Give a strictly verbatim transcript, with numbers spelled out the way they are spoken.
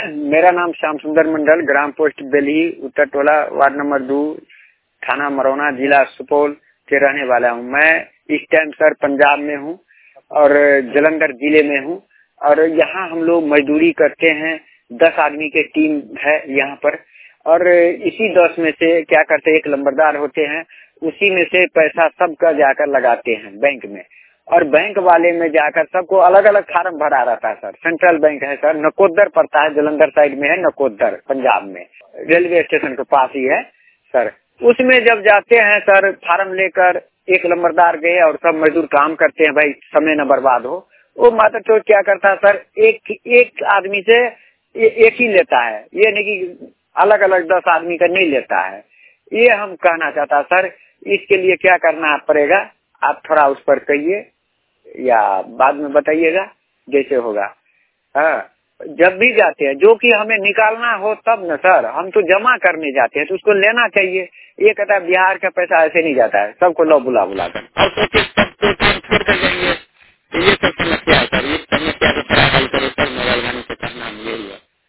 मेरा नाम श्याम सुंदर मंडल, ग्राम पोस्ट बेली, उत्तर टोला, वार्ड नंबर दो, थाना मरौना, जिला सुपौल के रहने वाला हूँ। मैं इस टाइम सर पंजाब में हूँ और जलंधर जिले में हूँ और यहाँ हम लोग मजदूरी करते हैं। दस आदमी के टीम है यहाँ पर और इसी दस में से क्या करते हैं, एक लंबरदार होते हैं, उसी में से पैसा सबका जाकर लगाते हैं बैंक में और बैंक वाले में जाकर सबको अलग अलग फार्म भरा रहता है सर। सेंट्रल बैंक है सर, नकोदर पड़ता है, जलंधर साइड में है नकोदर, पंजाब में, रेलवे स्टेशन के पास ही है सर। उसमें जब जाते हैं सर फार्म लेकर, एक लंबरदार गए और सब मजदूर काम करते हैं, भाई समय न बर्बाद हो। वो मात्र तो क्या करता है सर, एक एक आदमी से ए, एक ही लेता है, ये नहीं कि अलग अलग दस आदमी का नहीं लेता है। ये हम कहना चाहता सर, इसके लिए क्या करना पड़ेगा आप थोड़ा उस पर कहिए या बाद में बताइएगा जैसे होगा। हाँ, जब भी जाते हैं जो कि हमें निकालना हो तब न सर, हम तो जमा करने जाते हैं तो उसको लेना चाहिए। ये कहता है बिहार का पैसा ऐसे नहीं जाता है, सबको लो बुला बुला कर और सोचे सबको छोड़ कर जाएंगे, ये सब